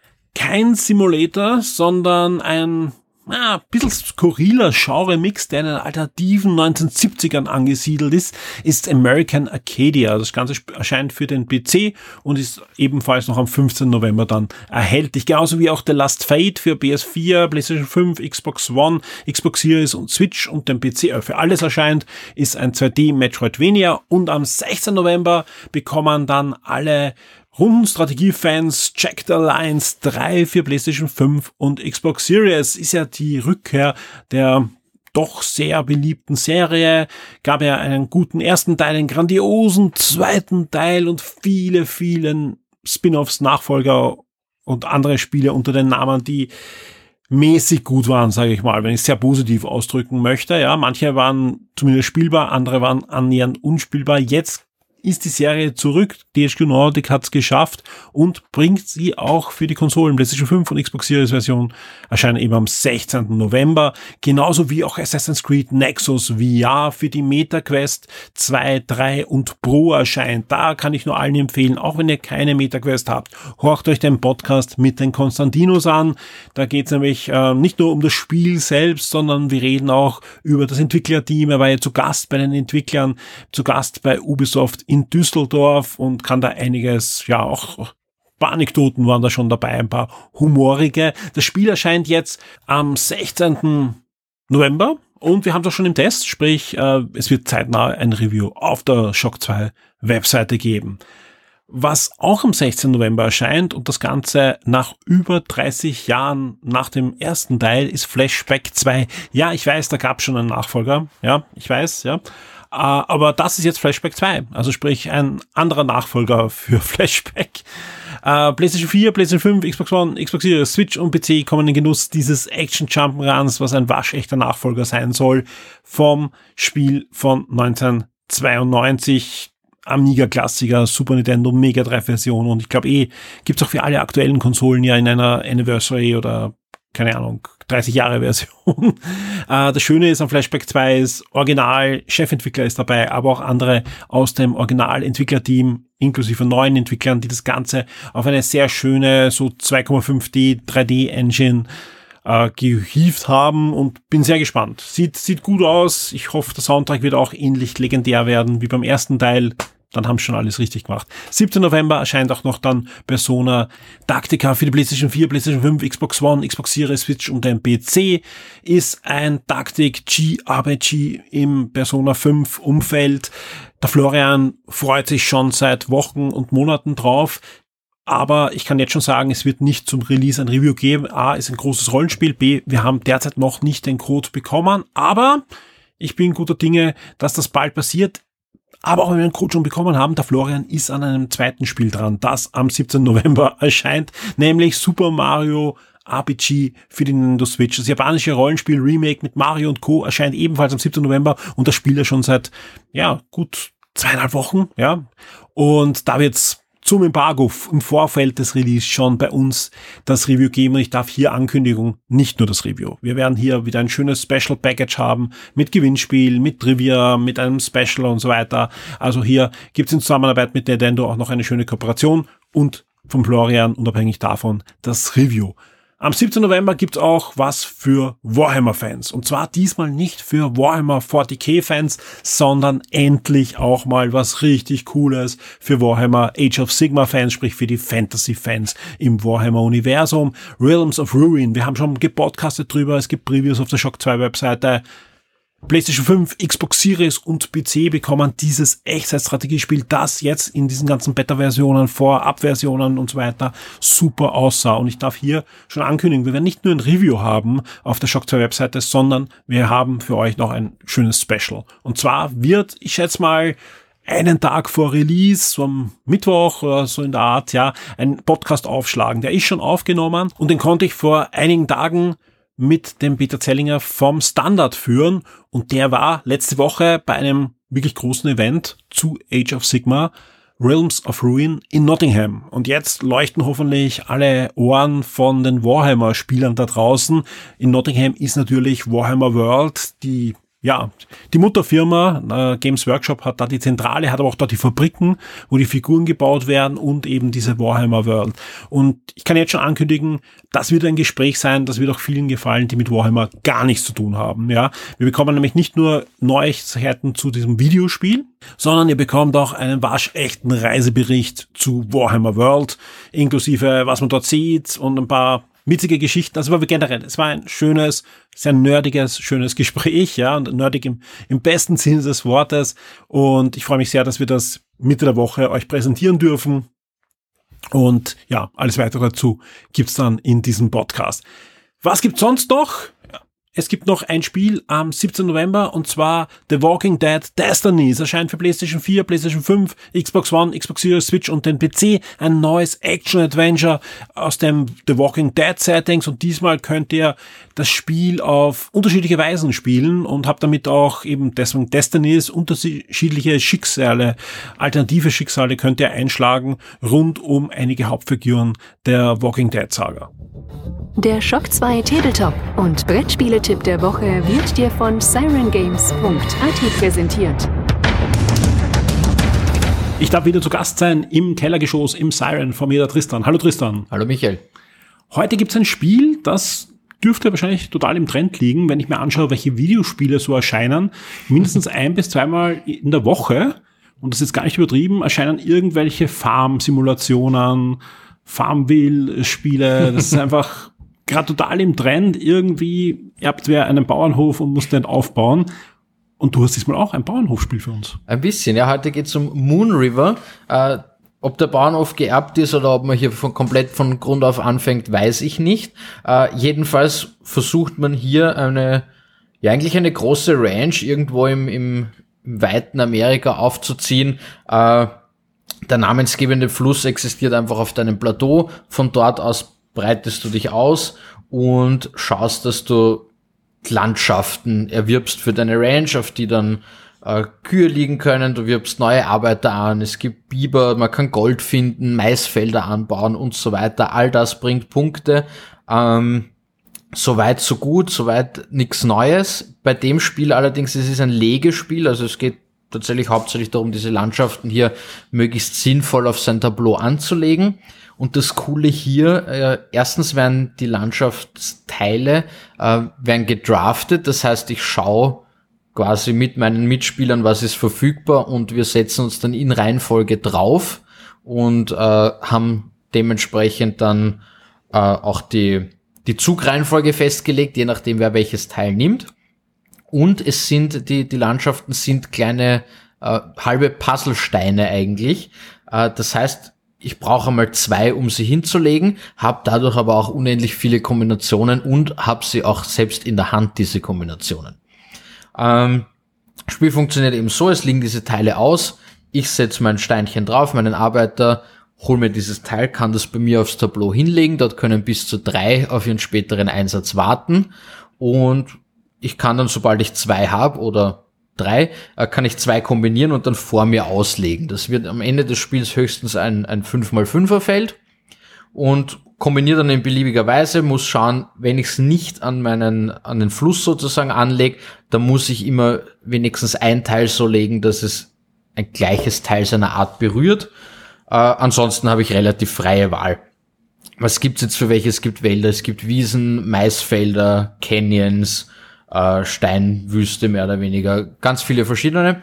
Kein Simulator, sondern ein ah, bisschen skurriler Genre-Mix, der in den alternativen neunzehnhundertsiebzigern angesiedelt ist, ist American Arcadia. Das Ganze erscheint für den P C und ist ebenfalls noch am fünfzehnten November dann erhältlich. Genauso wie auch The Last Fate für P S vier, PlayStation fünf, Xbox One, Xbox Series und Switch und den P C. Für alles erscheint, ist ein zwei D Metroidvania und am sechzehnten November bekommen dann alle Rundenstrategie-Fans Jagged Alliance drei für PlayStation fünf und Xbox Series. Ist ja die Rückkehr der doch sehr beliebten Serie. Gab ja einen guten ersten Teil, einen grandiosen zweiten Teil und viele, vielen Spin-offs, Nachfolger und andere Spiele unter den Namen, die mäßig gut waren, sage ich mal, wenn ich es sehr positiv ausdrücken möchte. Ja, manche waren zumindest spielbar, andere waren annähernd unspielbar. Jetzt ist die Serie zurück. D H Q Nordic hat es geschafft und bringt sie auch für die Konsolen. PlayStation fünf und Xbox Series Version erscheinen eben am sechzehnten November. Genauso wie auch Assassin's Creed Nexus V R für die MetaQuest zwei, drei und Pro erscheint. Da kann ich nur allen empfehlen, auch wenn ihr keine MetaQuest habt, horcht euch den Podcast mit den Konstantinos an. Da geht es nämlich äh, nicht nur um das Spiel selbst, sondern wir reden auch über das Entwicklerteam. Er war ja zu Gast bei den Entwicklern, zu Gast bei Ubisoft in Düsseldorf und kann da einiges, ja auch ein paar Anekdoten waren da schon dabei, ein paar humorige. Das Spiel erscheint jetzt am sechzehnten November und wir haben es auch schon im Test, sprich äh, es wird zeitnah ein Review auf der Shock zwei Webseite geben. Was auch am sechzehnten November erscheint und das Ganze nach über dreißig Jahren nach dem ersten Teil ist Flashback zwei. Ja, ich weiß, da gab es schon einen Nachfolger. Ja, ich weiß, ja. Uh, aber das ist jetzt Flashback zwei, also sprich ein anderer Nachfolger für Flashback. Uh, PlayStation vier, PlayStation fünf, Xbox One, Xbox Series, Switch und P C kommen in den Genuss dieses Action-Jump'n'Runs, was ein waschechter Nachfolger sein soll vom Spiel von neunzehnhundertzweiundneunzig. Amiga-Klassiker, Super Nintendo, Mega Drive-Version und ich glaube eh, gibt's auch für alle aktuellen Konsolen ja in einer Anniversary oder keine Ahnung, dreißig Jahre Version. äh, das Schöne ist am Flashback zwei ist Original, Chefentwickler ist dabei, aber auch andere aus dem Original-Entwicklerteam, inklusive neuen Entwicklern, die das Ganze auf eine sehr schöne, so zwei Komma fünf D drei D-Engine äh, gehievt haben und bin sehr gespannt. Sieht, sieht gut aus. Ich hoffe, der Soundtrack wird auch ähnlich legendär werden wie beim ersten Teil. Dann haben sie schon alles richtig gemacht. siebten November erscheint auch noch dann Persona Tactica für die PlayStation vier, PlayStation fünf, Xbox One, Xbox Series, Switch und den P C. Ist ein Taktik-G-R P G im Persona fünf Umfeld. Der Florian freut sich schon seit Wochen und Monaten drauf. Aber ich kann jetzt schon sagen, es wird nicht zum Release ein Review geben. A, ist ein großes Rollenspiel. B, wir haben derzeit noch nicht den Code bekommen. Aber ich bin guter Dinge, dass das bald passiert. Aber auch wenn wir einen Code schon bekommen haben, der Florian ist an einem zweiten Spiel dran, das am siebten November erscheint, nämlich Super Mario R P G für die Nintendo Switch. Das japanische Rollenspiel-Remake mit Mario und Co. erscheint ebenfalls am siebten November und das Spiel ja schon seit, ja, gut zweieinhalb Wochen, ja. Und da wird's zum Embargo im Vorfeld des Release schon bei uns das Review geben und ich darf hier Ankündigung, nicht nur das Review. Wir werden hier wieder ein schönes Special Package haben mit Gewinnspiel, mit Trivia, mit einem Special und so weiter. Also hier gibt es in Zusammenarbeit mit Nintendo auch noch eine schöne Kooperation und vom Florian unabhängig davon das Review. Am siebten November gibt's auch was für Warhammer-Fans. Und zwar diesmal nicht für Warhammer vierzig K-Fans, sondern endlich auch mal was richtig Cooles für Warhammer Age of Sigmar-Fans, sprich für die Fantasy-Fans im Warhammer-Universum. Realms of Ruin, wir haben schon gepodcastet drüber, es gibt Previews auf der Shock zwei Webseite. PlayStation fünf, Xbox Series und P C bekommen dieses Echtzeitstrategiespiel, das jetzt in diesen ganzen Beta-Versionen, Vorab-Versionen und so weiter super aussah. Und ich darf hier schon ankündigen, wir werden nicht nur ein Review haben auf der Shock zwei Webseite, sondern wir haben für euch noch ein schönes Special. Und zwar wird, ich schätze mal, einen Tag vor Release, so am Mittwoch oder so in der Art, ja, ein Podcast aufschlagen. Der ist schon aufgenommen und den konnte ich vor einigen Tagen mit dem Peter Zellinger vom Standard führen und der war letzte Woche bei einem wirklich großen Event zu Age of Sigmar, Realms of Ruin in Nottingham. Und jetzt leuchten hoffentlich alle Ohren von den Warhammer-Spielern da draußen. In Nottingham ist natürlich Warhammer World, die ja, die Mutterfirma äh, Games Workshop hat da die Zentrale, hat aber auch dort die Fabriken, wo die Figuren gebaut werden und eben diese Warhammer World. Und ich kann jetzt schon ankündigen, das wird ein Gespräch sein, das wird auch vielen gefallen, die mit Warhammer gar nichts zu tun haben. Ja, wir bekommen nämlich nicht nur Neuigkeiten zu diesem Videospiel, sondern ihr bekommt auch einen waschechten Reisebericht zu Warhammer World, inklusive was man dort sieht und ein paar witzige Geschichten, also war generell, es war ein schönes, sehr nerdiges, schönes Gespräch, ja, und nerdig im, im besten Sinne des Wortes und ich freue mich sehr, dass wir das Mitte der Woche euch präsentieren dürfen und ja, alles weitere dazu gibt's dann in diesem Podcast. Was gibt's sonst noch? Es gibt noch ein Spiel am siebten November und zwar The Walking Dead Destiny. Es erscheint für PlayStation vier, PlayStation fünf, Xbox One, Xbox Series, Switch und den P C. Ein neues Action-Adventure aus dem The Walking Dead Settings und diesmal könnt ihr das Spiel auf unterschiedliche Weisen spielen und habt damit auch eben deswegen Destinies, unterschiedliche Schicksale, alternative Schicksale könnt ihr einschlagen rund um einige Hauptfiguren der Walking Dead Saga. Der Shock zwei Tabletop und Brettspieletipp der Woche wird dir von siren games punkt a t präsentiert. Ich darf wieder zu Gast sein im Kellergeschoss im Siren von mir, der Tristan. Hallo Tristan. Hallo Michael. Heute gibt's ein Spiel, das dürfte wahrscheinlich total im Trend liegen, wenn ich mir anschaue, welche Videospiele so erscheinen. Mindestens ein bis zweimal in der Woche, und das ist jetzt gar nicht übertrieben, erscheinen irgendwelche Farm-Simulationen, Farmville-Spiele. Das ist einfach gerade total im Trend. Irgendwie, ihr habt wer einen Bauernhof und musst den aufbauen. Und du hast diesmal auch ein Bauernhofspiel für uns. Ein bisschen, ja. Heute geht's um Moon River. Äh, ob der Bauernhof geerbt ist oder ob man hier von, komplett von Grund auf anfängt, weiß ich nicht. Äh, jedenfalls versucht man hier eine, ja eigentlich eine große Ranch irgendwo im, im, im weiten Amerika aufzuziehen. Äh, der namensgebende Fluss existiert einfach auf deinem Plateau. Von dort aus breitest du dich aus und schaust, dass du Landschaften erwirbst für deine Ranch, auf die dann äh, Kühe liegen können, du wirbst neue Arbeiter an, es gibt Biber, man kann Gold finden, Maisfelder anbauen und so weiter. All das bringt Punkte. Ähm, Soweit so gut, soweit nichts Neues. Bei dem Spiel allerdings, es ist ein Legespiel, also es geht tatsächlich hauptsächlich darum, diese Landschaften hier möglichst sinnvoll auf sein Tableau anzulegen. Und das Coole hier, äh, erstens werden die Landschaftsteile äh, werden gedraftet, das heißt, ich schaue quasi mit meinen Mitspielern, was ist verfügbar, und wir setzen uns dann in Reihenfolge drauf und äh, haben dementsprechend dann äh, auch die die Zugreihenfolge festgelegt, je nachdem, wer welches Teil nimmt. Und es sind, die, die Landschaften sind kleine, äh, halbe Puzzlesteine eigentlich. Äh, das heißt, ich brauche einmal zwei, um sie hinzulegen, habe dadurch aber auch unendlich viele Kombinationen und habe sie auch selbst in der Hand, diese Kombinationen. Ähm, Spiel funktioniert eben so, es liegen diese Teile aus, ich setze mein Steinchen drauf, meinen Arbeiter, hol mir dieses Teil, kann das bei mir aufs Tableau hinlegen, dort können bis zu drei auf ihren späteren Einsatz warten, und ich kann dann, sobald ich zwei habe oder drei, kann ich zwei kombinieren und dann vor mir auslegen. Das wird am Ende des Spiels höchstens ein, ein fünf mal fünfer Feld, und kombiniere dann in beliebiger Weise, muss schauen, wenn ich es nicht an meinen, an den Fluss sozusagen anlege, dann muss ich immer wenigstens ein Teil so legen, dass es ein gleiches Teil seiner Art berührt. Äh, ansonsten habe ich relativ freie Wahl. Was gibt's jetzt für welche? Es gibt Wälder, es gibt Wiesen, Maisfelder, Canyons, äh, Steinwüste mehr oder weniger, ganz viele verschiedene.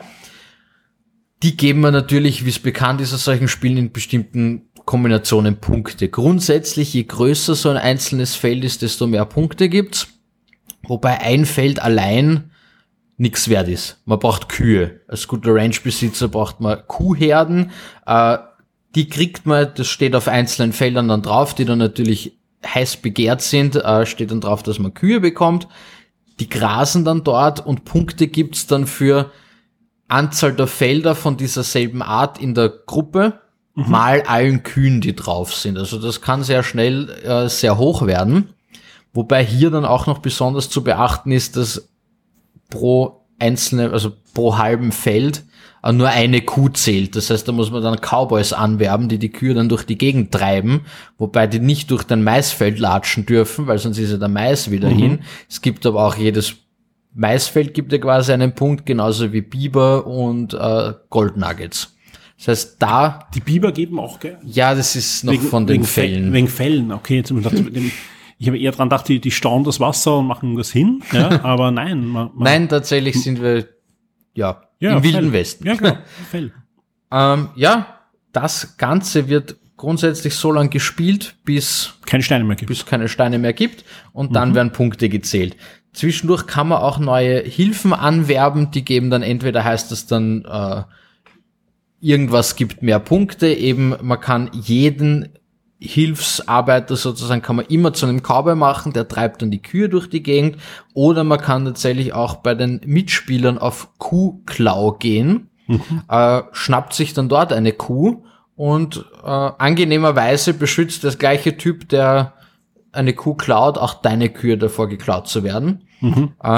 Die geben mir natürlich, wie es bekannt ist aus solchen Spielen, in bestimmten Kombinationen Punkte. Grundsätzlich, je größer so ein einzelnes Feld ist, desto mehr Punkte gibt's. Wobei ein Feld allein nichts wert ist. Man braucht Kühe. Als guter Range-Besitzer braucht man Kuhherden. Äh, Die kriegt man, das steht auf einzelnen Feldern dann drauf, die dann natürlich heiß begehrt sind, äh, steht dann drauf, dass man Kühe bekommt. Die grasen dann dort, und Punkte gibt's dann für Anzahl der Felder von dieser selben Art in der Gruppe, mhm, mal allen Kühen, die drauf sind. Also das kann sehr schnell äh, sehr hoch werden. Wobei hier dann auch noch besonders zu beachten ist, dass pro einzelne, also pro halben Feld nur eine Kuh zählt. Das heißt, da muss man dann Cowboys anwerben, die die Kühe dann durch die Gegend treiben, wobei die nicht durch den Maisfeld latschen dürfen, weil sonst ist ja der Mais wieder mhm. hin. Es gibt aber auch jedes Maisfeld gibt ja quasi einen Punkt, genauso wie Biber und äh, Goldnuggets. Das heißt, da... Die Biber geben auch, gell? Ja, das ist noch wegen, von den wegen Fällen. Wegen Fällen, okay. Jetzt ich habe eher dran gedacht, die, die stauen das Wasser und machen das hin, ja, aber nein. Man, man nein, tatsächlich sind wir, ja, ja, im Wilden Fell. Westen. Ja, klar, Fell. ähm, ja, das Ganze wird grundsätzlich so lange gespielt, bis keine Steine mehr gibt. Bis keine Steine mehr gibt, und dann mhm. werden Punkte gezählt. Zwischendurch kann man auch neue Hilfen anwerben, die geben dann, entweder heißt das dann, äh, irgendwas gibt mehr Punkte, eben man kann jeden Hilfsarbeiter sozusagen, kann man immer zu einem Cowboy machen, der treibt dann die Kühe durch die Gegend, oder man kann tatsächlich auch bei den Mitspielern auf Kuhklau gehen, mhm. äh, schnappt sich dann dort eine Kuh, und äh, angenehmerweise beschützt das gleiche Typ, der eine Kuh klaut, auch deine Kühe davor geklaut zu werden. Mhm. Äh,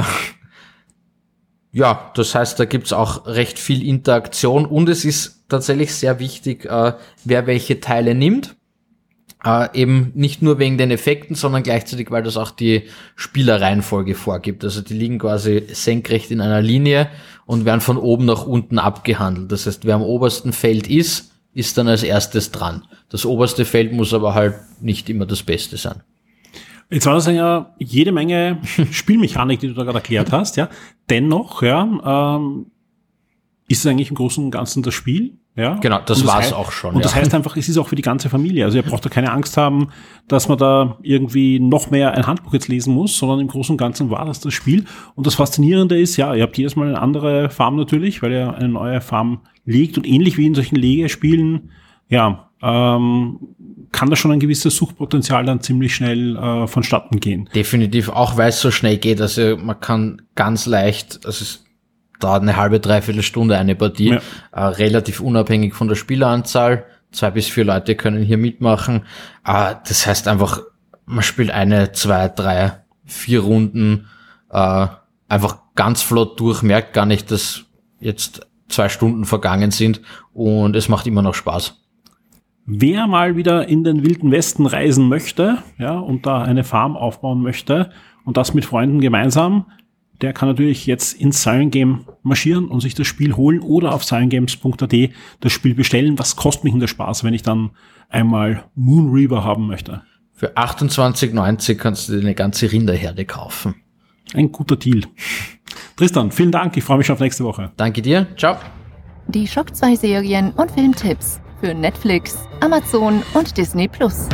ja, das heißt, da gibt's auch recht viel Interaktion, und es ist tatsächlich sehr wichtig, äh, wer welche Teile nimmt. Äh, eben nicht nur wegen den Effekten, sondern gleichzeitig, weil das auch die Spielerreihenfolge vorgibt. Also die liegen quasi senkrecht in einer Linie und werden von oben nach unten abgehandelt. Das heißt, wer am obersten Feld ist, ist dann als erstes dran. Das oberste Feld muss aber halt nicht immer das Beste sein. Jetzt war das ja jede Menge Spielmechanik, die du da gerade erklärt hast, ja. Dennoch, ja, ähm, ist es eigentlich im Großen und Ganzen das Spiel? Ja. Genau, das, das war's heißt, auch schon. Und ja. das heißt einfach, es ist auch für die ganze Familie. Also ihr braucht da keine Angst haben, dass man da irgendwie noch mehr ein Handbuch jetzt lesen muss, sondern im Großen und Ganzen war das das Spiel. Und das Faszinierende ist, ja, ihr habt jedes Mal eine andere Farm natürlich, weil ihr eine neue Farm legt, und ähnlich wie in solchen Legespielen, ja, ähm, kann da schon ein gewisses Suchtpotenzial dann ziemlich schnell äh, vonstatten gehen. Definitiv, auch weil es so schnell geht. Also man kann ganz leicht, also es dauert eine halbe, dreiviertel Stunde eine Partie, ja. äh, relativ unabhängig von der Spieleranzahl. Zwei bis vier Leute können hier mitmachen. Äh, das heißt einfach, man spielt eine, zwei, drei, vier Runden äh, einfach ganz flott durch, merkt gar nicht, dass jetzt zwei Stunden vergangen sind und es macht immer noch Spaß. Wer mal wieder in den wilden Westen reisen möchte, ja, und da eine Farm aufbauen möchte und das mit Freunden gemeinsam, der kann natürlich jetzt ins Siren Game marschieren und sich das Spiel holen oder auf siren games punkt a t das Spiel bestellen. Was kostet mich denn der Spaß, wenn ich dann einmal Moonreaver haben möchte? Für achtundzwanzig neunzig kannst du dir eine ganze Rinderherde kaufen. Ein guter Deal. Tristan, vielen Dank. Ich freue mich schon auf nächste Woche. Danke dir. Ciao. Die Shock zwei Serien und Filmtipps für Netflix, Amazon und Disney Plus.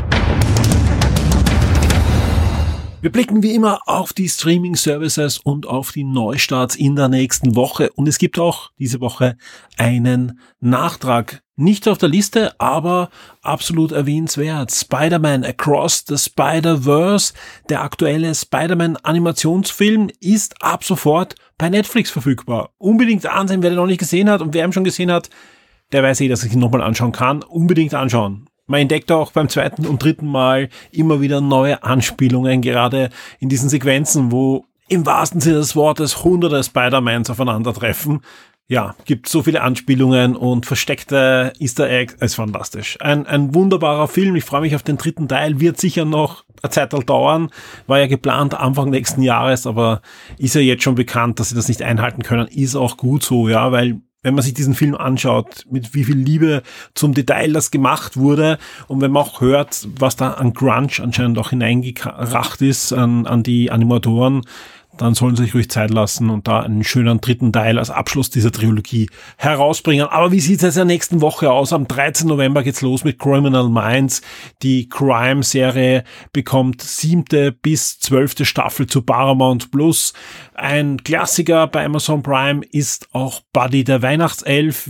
Wir blicken wie immer auf die Streaming-Services und auf die Neustarts in der nächsten Woche. Und es gibt auch diese Woche einen Nachtrag. Nicht auf der Liste, aber absolut erwähnenswert. Spider-Man Across the Spider-Verse, der aktuelle Spider-Man-Animationsfilm, ist ab sofort bei Netflix verfügbar. Unbedingt ansehen, wer den noch nicht gesehen hat und wer ihn schon gesehen hat, der weiß eh, dass ich ihn nochmal anschauen kann. Unbedingt anschauen. Man entdeckt auch beim zweiten und dritten Mal immer wieder neue Anspielungen, gerade in diesen Sequenzen, wo im wahrsten Sinne des Wortes hunderte Spider-Mans aufeinandertreffen. Ja, gibt so viele Anspielungen und versteckte Easter Eggs. Es ist fantastisch. Ein, ein wunderbarer Film. Ich freue mich auf den dritten Teil. Wird sicher noch eine Zeit dauern. War ja geplant Anfang nächsten Jahres, aber ist ja jetzt schon bekannt, dass sie das nicht einhalten können. Ist auch gut so, ja, weil wenn man sich diesen Film anschaut, mit wie viel Liebe zum Detail das gemacht wurde und wenn man auch hört, was da an Crunch anscheinend auch hineingeracht ist an, an die Animatoren, dann sollen sie sich ruhig Zeit lassen und da einen schönen dritten Teil als Abschluss dieser Trilogie herausbringen. Aber wie sieht es jetzt in der nächsten Woche aus? Am dreizehnten November geht's los mit Criminal Minds. Die Crime-Serie bekommt siebte bis zwölfte Staffel zu Paramount Plus. Ein Klassiker bei Amazon Prime ist auch Buddy der Weihnachtself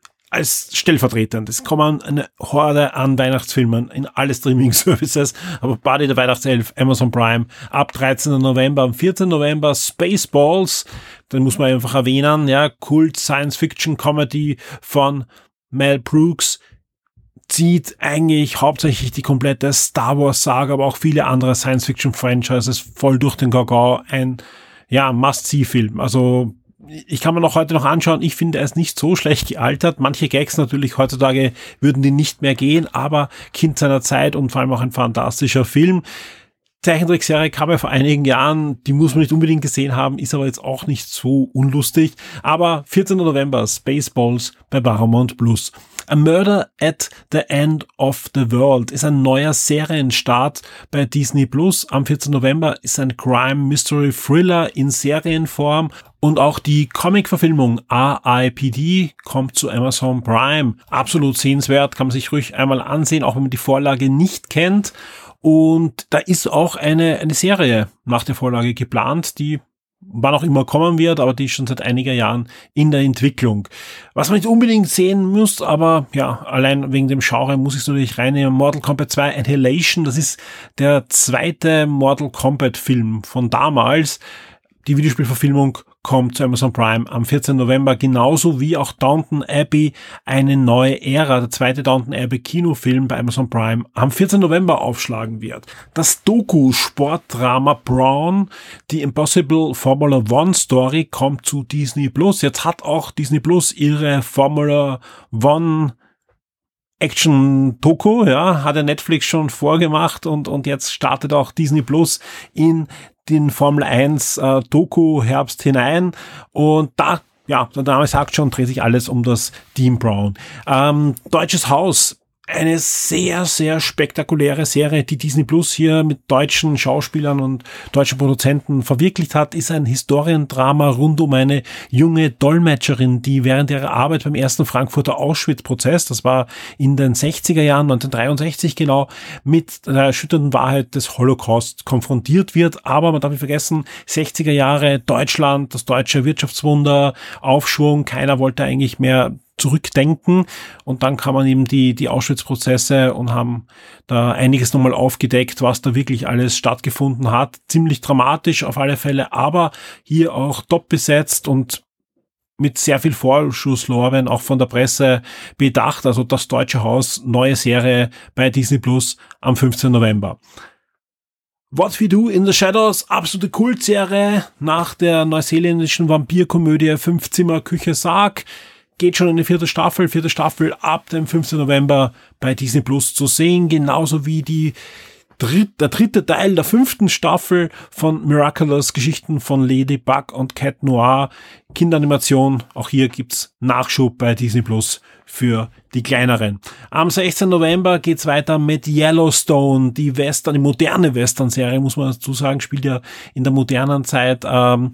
als stellvertretend. Es kommen eine Horde an Weihnachtsfilmen in alle Streaming-Services, aber Buddy der Weihnachtself, Amazon Prime, ab dreizehnten November, am vierzehnten November Spaceballs, den muss man einfach erwähnen, ja, Kult Science-Fiction-Comedy von Mel Brooks, zieht eigentlich hauptsächlich die komplette Star Wars-Saga, aber auch viele andere Science-Fiction-Franchises voll durch den Kakao, ein, ja, Must-See-Film, also ich kann mir noch heute noch anschauen, ich finde, er ist nicht so schlecht gealtert. Manche Gags natürlich heutzutage würden die nicht mehr gehen, aber Kind seiner Zeit und vor allem auch ein fantastischer Film. Zeichentrickserie kam ja vor einigen Jahren, die muss man nicht unbedingt gesehen haben, ist aber jetzt auch nicht so unlustig. Aber vierzehnten November, Spaceballs bei Paramount Plus. A Murder at the End of the World ist ein neuer Serienstart bei Disney Plus. Am vierzehnten November ist ein Crime-Mystery-Thriller in Serienform und auch die Comic-Verfilmung R I P D kommt zu Amazon Prime. Absolut sehenswert, kann man sich ruhig einmal ansehen, auch wenn man die Vorlage nicht kennt. Und da ist auch eine, eine Serie nach der Vorlage geplant, die wann auch immer kommen wird, aber die ist schon seit einiger Jahren in der Entwicklung. Was man nicht unbedingt sehen muss, aber ja, allein wegen dem Genre muss ich es natürlich reinnehmen. Mortal Kombat zwei Annihilation, das ist der zweite Mortal Kombat Film von damals. Die Videospielverfilmung kommt zu Amazon Prime am vierzehnten November, genauso wie auch Downton Abbey, eine neue Ära, der zweite Downton Abbey Kinofilm bei Amazon Prime am vierzehnten November aufschlagen wird. Das Doku-Sportdrama Brawn, die Impossible Formula One Story, kommt zu Disney Plus. Jetzt hat auch Disney Plus ihre Formula One Action-Doku, ja, hat ja Netflix schon vorgemacht und, und jetzt startet auch Disney Plus in den Formel eins äh, Doku-Herbst hinein und da, ja, der Name sagt schon, dreht sich alles um das Team Brawn. Ähm, Deutsches Haus, eine sehr, sehr spektakuläre Serie, die Disney Plus hier mit deutschen Schauspielern und deutschen Produzenten verwirklicht hat, ist ein Historiendrama rund um eine junge Dolmetscherin, die während ihrer Arbeit beim ersten Frankfurter Auschwitz-Prozess, das war in den sechziger Jahren, neunzehnhundertdreiundsechzig genau, mit der erschütternden Wahrheit des Holocaust konfrontiert wird. Aber man darf nicht vergessen, sechziger Jahre, Deutschland, das deutsche Wirtschaftswunder, Aufschwung, keiner wollte eigentlich mehr zurückdenken und dann kann man eben die die Auschwitz-Prozesse und haben da einiges nochmal aufgedeckt, was da wirklich alles stattgefunden hat. Ziemlich dramatisch auf alle Fälle, aber hier auch top besetzt und mit sehr viel Vorschusslorbeeren auch von der Presse bedacht. Also das Deutsche Haus, neue Serie bei Disney Plus am fünfzehnten November. What We Do in the Shadows, absolute Kultserie nach der neuseeländischen Vampirkomödie Fünf Zimmer Küche Sarg. Geht schon in die vierte Staffel, vierte Staffel ab dem fünfzehnten November bei Disney Plus zu sehen, genauso wie die dritt, der dritte Teil der fünften Staffel von Miraculous, Geschichten von Ladybug und Cat Noir, Kinderanimation. Auch hier gibt's Nachschub bei Disney Plus für die kleineren. Am sechzehnten November geht's weiter mit Yellowstone, die Western, die moderne Western-Serie, muss man dazu sagen, spielt ja in der modernen Zeit ähm,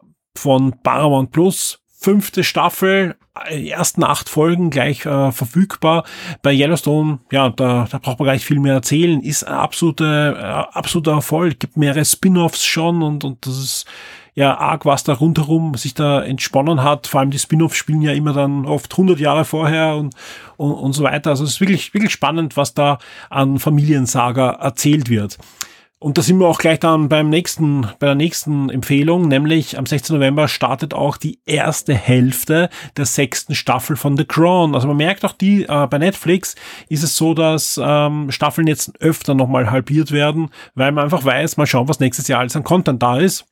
von Paramount Plus. Fünfte Staffel, die ersten acht Folgen gleich äh, verfügbar. Bei Yellowstone, ja, da, da braucht man gar nicht viel mehr erzählen, ist ein absolute, äh, absoluter Erfolg, gibt mehrere Spin-Offs schon und, und das ist ja arg, was da rundherum sich da entsponnen hat. Vor allem die Spin-Offs spielen ja immer dann oft hundert Jahre vorher und, und, und so weiter. Also es ist wirklich, wirklich spannend, was da an Familiensaga erzählt wird. Und da sind wir auch gleich dann beim nächsten, bei der nächsten Empfehlung, nämlich am sechzehnten November startet auch die erste Hälfte der sechsten Staffel von The Crown. Also man merkt auch die, äh, bei Netflix ist es so, dass ähm, Staffeln jetzt öfter nochmal halbiert werden, weil man einfach weiß, mal schauen, was nächstes Jahr alles an Content da ist.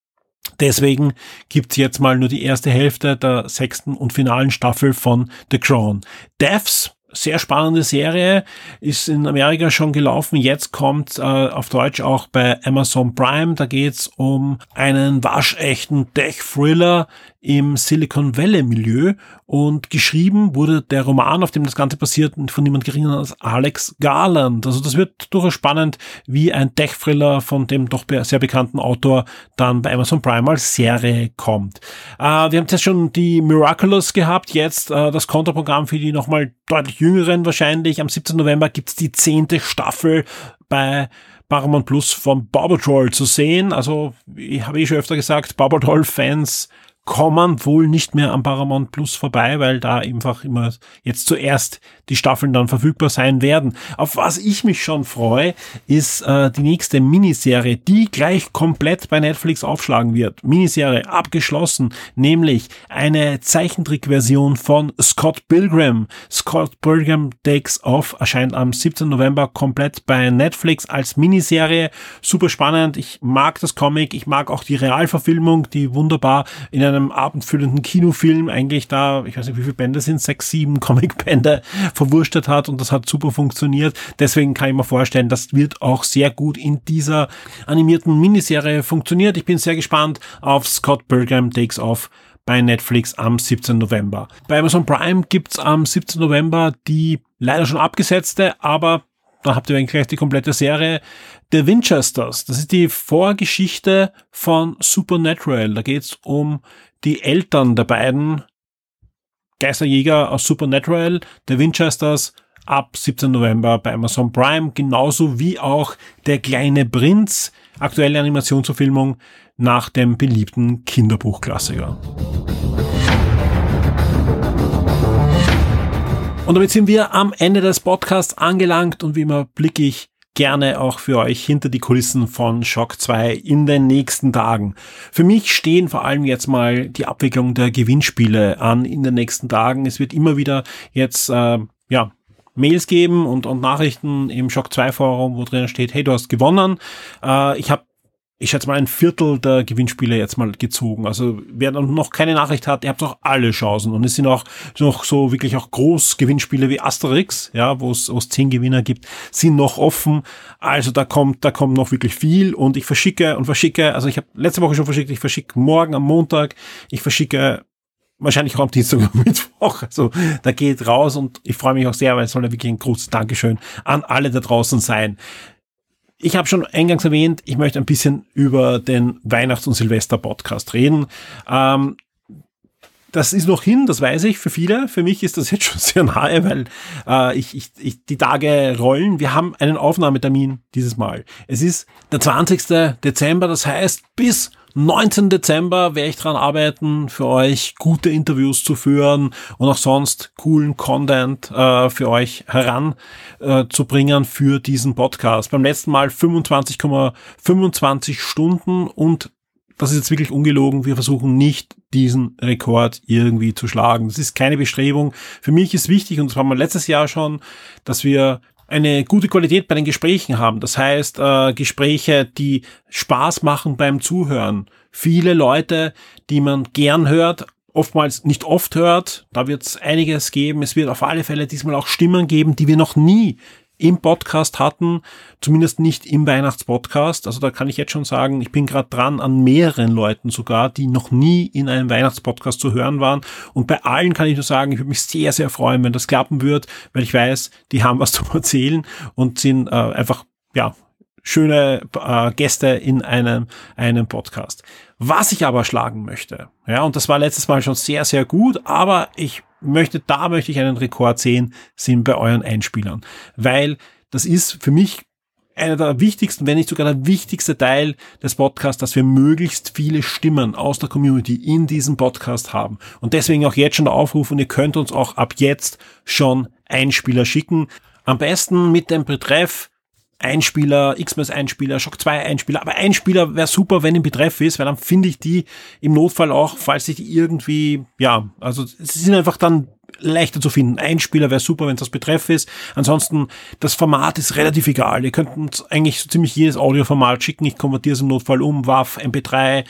Deswegen gibt's jetzt mal nur die erste Hälfte der sechsten und finalen Staffel von The Crown. Devs, sehr spannende Serie, ist in Amerika schon gelaufen. Jetzt kommt äh, auf Deutsch auch bei Amazon Prime. Da geht's um einen waschechten Tech-Thriller im Silicon Valley Milieu und geschrieben wurde der Roman, auf dem das Ganze passiert, von niemand geringer als Alex Garland. Also das wird durchaus spannend, wie ein Tech-Thriller von dem doch sehr bekannten Autor dann bei Amazon Prime als Serie kommt. Äh, wir haben jetzt schon die Miraculous gehabt, jetzt äh, das Konterprogramm für die nochmal deutlich jüngeren wahrscheinlich. Am siebzehnten November gibt's die zehnte Staffel bei Paramount Plus von Paw Patrol zu sehen. Also ich habe eh schon öfter gesagt, Paw Patrol-Fans kommen wohl nicht mehr am Paramount Plus vorbei, weil da einfach immer jetzt zuerst die Staffeln dann verfügbar sein werden. Auf was ich mich schon freue, ist äh, die nächste Miniserie, die gleich komplett bei Netflix aufschlagen wird. Miniserie abgeschlossen, nämlich eine Zeichentrickversion von Scott Pilgrim. Scott Pilgrim Takes Off erscheint am siebzehnten November komplett bei Netflix als Miniserie. Super spannend. Ich mag das Comic, ich mag auch die Realverfilmung, die wunderbar in einem abendfüllenden Kinofilm eigentlich da, ich weiß nicht, wie viele Bände sind, sechs, sieben Comicbände verwurstet hat und das hat super funktioniert. Deswegen kann ich mir vorstellen, das wird auch sehr gut in dieser animierten Miniserie funktioniert. Ich bin sehr gespannt auf Scott Pilgrim Takes Off bei Netflix am siebzehnten November. Bei Amazon Prime gibt's am siebzehnten November die leider schon abgesetzte, aber da habt ihr eigentlich gleich die komplette Serie, The Winchesters. Das ist die Vorgeschichte von Supernatural. Da geht's um die Eltern der beiden Geisterjäger aus Supernatural, The Winchesters, ab siebzehnten November bei Amazon Prime, genauso wie auch Der kleine Prinz, aktuelle Animationsverfilmung nach dem beliebten Kinderbuchklassiker. Und damit sind wir am Ende des Podcasts angelangt und wie immer blicke ich gerne auch für euch hinter die Kulissen von Shock zwei in den nächsten Tagen. Für mich stehen vor allem jetzt mal die Abwicklung der Gewinnspiele an in den nächsten Tagen. Es wird immer wieder jetzt äh, ja Mails geben und, und Nachrichten im Shock zwei Forum, wo drin steht, hey, du hast gewonnen. Äh, ich habe Ich schätze mal ein Viertel der Gewinnspiele jetzt mal gezogen. Also wer noch keine Nachricht hat, ihr habt auch alle Chancen. Und es sind auch noch so wirklich auch Großgewinnspiele wie Asterix, ja, wo es zehn Gewinner gibt, sind noch offen. Also da kommt, da kommt noch wirklich viel. Und ich verschicke und verschicke, also ich habe letzte Woche schon verschickt, ich verschicke morgen am Montag, ich verschicke wahrscheinlich auch am Dienstag und Mittwoch. Also da geht raus und ich freue mich auch sehr, weil es soll ja wirklich ein großes Dankeschön an alle da draußen sein. Ich habe schon eingangs erwähnt, ich möchte ein bisschen über den Weihnachts- und Silvester-Podcast reden. Ähm, das ist noch hin, das weiß ich, für viele. Für mich ist das jetzt schon sehr nahe, weil äh, ich, ich, ich die Tage rollen. Wir haben einen Aufnahmetermin dieses Mal. Es ist der zwanzigsten Dezember, das heißt, bis neunzehnten Dezember werde ich dran arbeiten, für euch gute Interviews zu führen und auch sonst coolen Content äh, für euch heranzubringen äh, für diesen Podcast. Beim letzten Mal fünfundzwanzig Komma fünfundzwanzig Stunden und das ist jetzt wirklich ungelogen. Wir versuchen nicht, diesen Rekord irgendwie zu schlagen. Das ist keine Bestrebung. Für mich ist wichtig, und das haben wir letztes Jahr schon, dass wir eine gute Qualität bei den Gesprächen haben. Das heißt, äh, Gespräche, die Spaß machen beim Zuhören. Viele Leute, die man gern hört, oftmals nicht oft hört. Da wird es einiges geben. Es wird auf alle Fälle diesmal auch Stimmen geben, die wir noch nie im Podcast hatten, zumindest nicht im Weihnachtspodcast. Also da kann ich jetzt schon sagen, ich bin gerade dran an mehreren Leuten sogar, die noch nie in einem Weihnachtspodcast zu hören waren. Und bei allen kann ich nur sagen, ich würde mich sehr, sehr freuen, wenn das klappen wird, weil ich weiß, die haben was zu erzählen und sind äh, einfach, ja, schöne äh, Gäste in einem, einem Podcast. Was ich aber schlagen möchte, ja, und das war letztes Mal schon sehr, sehr gut, aber ich möchte, da möchte ich einen Rekord sehen, sind bei euren Einspielern. Weil das ist für mich einer der wichtigsten, wenn nicht sogar der wichtigste Teil des Podcasts, dass wir möglichst viele Stimmen aus der Community in diesem Podcast haben. Und deswegen auch jetzt schon der Aufruf, und ihr könnt uns auch ab jetzt schon Einspieler schicken. Am besten mit dem Betreff Einspieler, Xmas-Einspieler, Shock zwei Einspieler, aber Einspieler wäre super, wenn im Betreff ist, weil dann finde ich die im Notfall auch, falls ich die irgendwie, ja, also sie sind einfach dann leichter zu finden. Einspieler wäre super, wenn das Betreff ist. Ansonsten, das Format ist relativ egal. Ihr könnt uns eigentlich so ziemlich jedes Audioformat schicken. Ich konvertiere es im Notfall um, W A V, M P drei,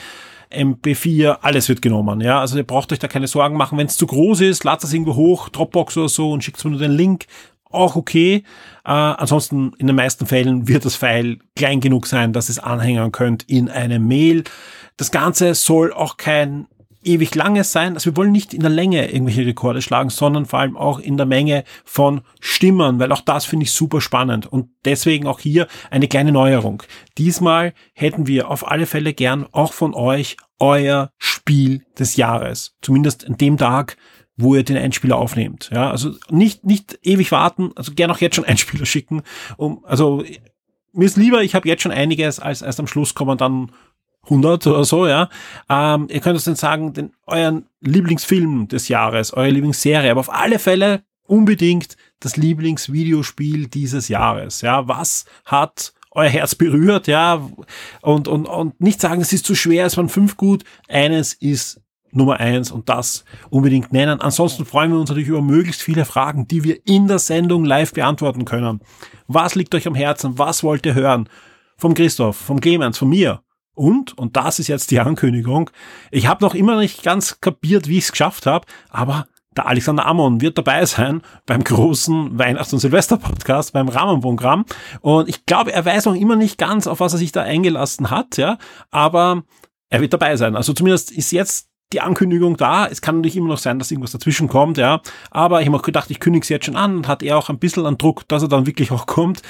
M P vier, alles wird genommen, ja. Also ihr braucht euch da keine Sorgen machen. Wenn es zu groß ist, ladet es irgendwo hoch, Dropbox oder so und schickt mir nur den Link. Auch okay. Äh, ansonsten in den meisten Fällen wird das File klein genug sein, dass ihr es anhängen könnt in eine Mail. Das Ganze soll auch kein ewig langes sein. Also wir wollen nicht in der Länge irgendwelche Rekorde schlagen, sondern vor allem auch in der Menge von Stimmen, weil auch das finde ich super spannend. Und deswegen auch hier eine kleine Neuerung. Diesmal hätten wir auf alle Fälle gern auch von euch euer Spiel des Jahres. Zumindest an dem Tag, wo ihr den Einspieler aufnehmt. Ja, also nicht nicht ewig warten, also gerne auch jetzt schon Einspieler schicken. Um, also mir ist lieber, ich habe jetzt schon einiges, als erst am Schluss kommen dann hundert oder so, ja. Ähm, ihr könnt uns dann sagen, den, euren Lieblingsfilm des Jahres, eure Lieblingsserie, aber auf alle Fälle unbedingt das Lieblingsvideospiel dieses Jahres. Ja, was hat euer Herz berührt, ja, und und und nicht sagen, es ist zu schwer, es waren fünf gut. Eines ist Nummer eins und das unbedingt nennen. Ansonsten freuen wir uns natürlich über möglichst viele Fragen, die wir in der Sendung live beantworten können. Was liegt euch am Herzen? Was wollt ihr hören? Vom Christoph, vom Clemens, von mir. Und, und das ist jetzt die Ankündigung, ich habe noch immer nicht ganz kapiert, wie ich es geschafft habe, aber der Alexander Ammon wird dabei sein beim großen Weihnachts- und Silvester-Podcast, beim Rahmenprogramm. Und ich glaube, er weiß noch immer nicht ganz, auf was er sich da eingelassen hat, ja, aber er wird dabei sein. Also zumindest ist jetzt die Ankündigung da. Es kann natürlich immer noch sein, dass irgendwas dazwischen kommt, ja. Aber ich habe auch gedacht, ich kündige es jetzt schon an und hat er auch ein bisschen an Druck, dass er dann wirklich auch kommt.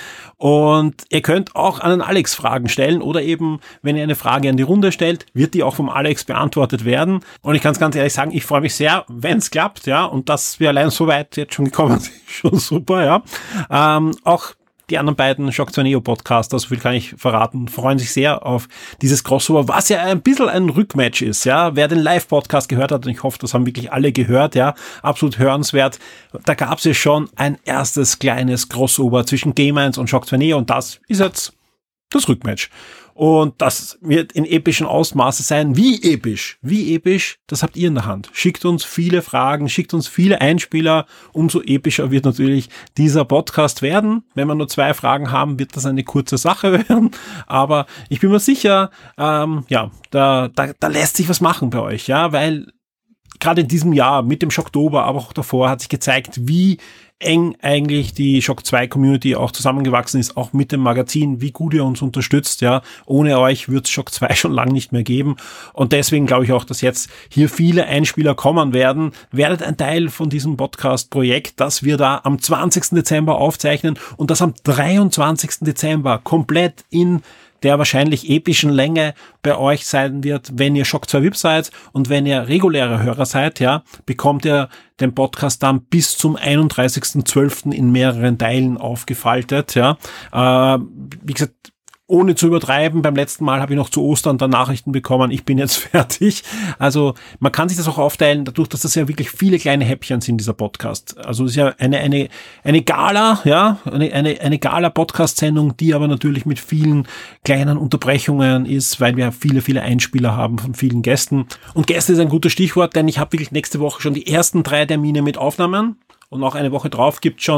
Und ihr könnt auch an den Alex Fragen stellen oder eben, wenn ihr eine Frage an die Runde stellt, wird die auch vom Alex beantwortet werden. Und ich kann es ganz ehrlich sagen, ich freue mich sehr, wenn es klappt, ja. Und dass wir allein so weit jetzt schon gekommen sind, schon super, ja. Ähm, auch die anderen beiden Shock zwei Neo Podcaster, so viel kann ich verraten, freuen sich sehr auf dieses Crossover, was ja ein bisschen ein Rückmatch ist, ja. Wer den Live-Podcast gehört hat, und ich hoffe, das haben wirklich alle gehört, ja, absolut hörenswert, da gab es ja schon ein erstes kleines Crossover zwischen Game eins und Shock zwei Neo und das ist jetzt das Rückmatch. Und das wird in epischen Ausmaße sein. Wie episch? Wie episch? Das habt ihr in der Hand. Schickt uns viele Fragen, schickt uns viele Einspieler. Umso epischer wird natürlich dieser Podcast werden. Wenn wir nur zwei Fragen haben, wird das eine kurze Sache werden. Aber ich bin mir sicher, ähm, ja, da, da, da lässt sich was machen bei euch, ja, weil gerade in diesem Jahr mit dem Shocktober, aber auch davor hat sich gezeigt, wie eng eigentlich die Shock zwei Community auch zusammengewachsen ist, auch mit dem Magazin, wie gut ihr uns unterstützt, ja. Ohne euch wird es Shock zwei schon lange nicht mehr geben. Und deswegen glaube ich auch, dass jetzt hier viele Einspieler kommen werden. Werdet ein Teil von diesem Podcast-Projekt, das wir da am zwanzigsten Dezember aufzeichnen und das am dreiundzwanzigsten Dezember komplett in der wahrscheinlich epischen Länge bei euch sein wird, wenn ihr Shock zwei V I P seid, und wenn ihr reguläre Hörer seid, ja, bekommt ihr den Podcast dann bis zum einunddreißigsten zwölften in mehreren Teilen aufgefaltet, ja. Äh, wie gesagt, ohne zu übertreiben, beim letzten Mal habe ich noch zu Ostern dann Nachrichten bekommen, ich bin jetzt fertig. Also man kann sich das auch aufteilen, dadurch, dass das ja wirklich viele kleine Häppchen sind, dieser Podcast. Also es ist ja eine eine eine Gala, ja, eine eine, eine Gala-Podcast-Sendung, die aber natürlich mit vielen kleinen Unterbrechungen ist, weil wir viele, viele Einspieler haben von vielen Gästen. Und Gäste ist ein gutes Stichwort, denn ich habe wirklich nächste Woche schon die ersten drei Termine mit Aufnahmen und auch eine Woche drauf gibt schon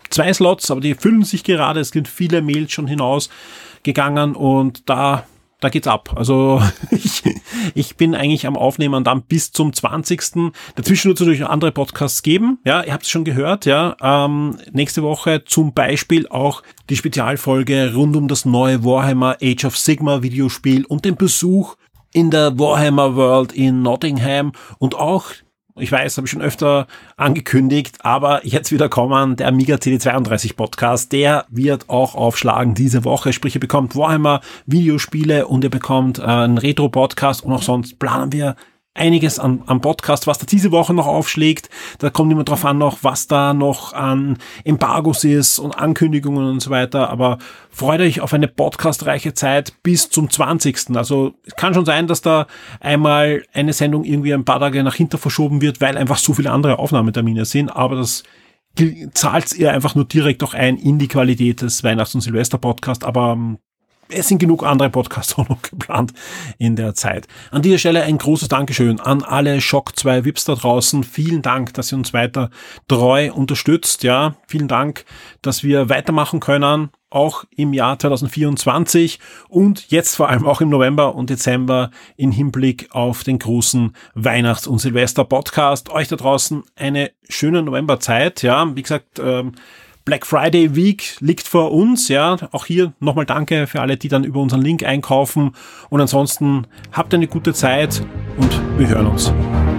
zwei Slots, aber die füllen sich gerade. Es sind viele Mails schon hinausgegangen und da Da geht's ab. Also ich, ich bin eigentlich am Aufnehmen dann bis zum zwanzigsten Dazwischen wird es natürlich andere Podcasts geben. Ja, ihr habt es schon gehört. Ja, ähm, nächste Woche zum Beispiel auch die Spezialfolge rund um das neue Warhammer Age of Sigmar Videospiel und den Besuch in der Warhammer World in Nottingham und auch, ich weiß, habe ich schon öfter angekündigt, aber jetzt wieder kommen, der Amiga C D zweiunddreißig Podcast, der wird auch aufschlagen diese Woche, sprich ihr bekommt Warhammer Videospiele und ihr bekommt äh, einen Retro-Podcast und auch sonst planen wir einiges an, am Podcast, was da diese Woche noch aufschlägt. Da kommt immer drauf an noch, was da noch an Embargos ist und Ankündigungen und so weiter. Aber freut euch auf eine podcastreiche Zeit bis zum zwanzigsten Also es kann schon sein, dass da einmal eine Sendung irgendwie ein paar Tage nach hinten verschoben wird, weil einfach so viele andere Aufnahmetermine sind. Aber das zahlt ihr einfach nur direkt auch ein in die Qualität des Weihnachts- und Silvester-Podcasts. Aber es sind genug andere Podcasts auch noch geplant in der Zeit. An dieser Stelle ein großes Dankeschön an alle Shock zwei V I Ps da draußen. Vielen Dank, dass ihr uns weiter treu unterstützt. Ja, vielen Dank, dass wir weitermachen können, auch im Jahr zwanzig vierundzwanzig und jetzt vor allem auch im November und Dezember in Hinblick auf den großen Weihnachts- und Silvester-Podcast. Euch da draußen eine schöne Novemberzeit. Ja, wie gesagt, ähm, Black Friday Week liegt vor uns, ja, auch hier nochmal danke für alle, die dann über unseren Link einkaufen und ansonsten habt eine gute Zeit und wir hören uns.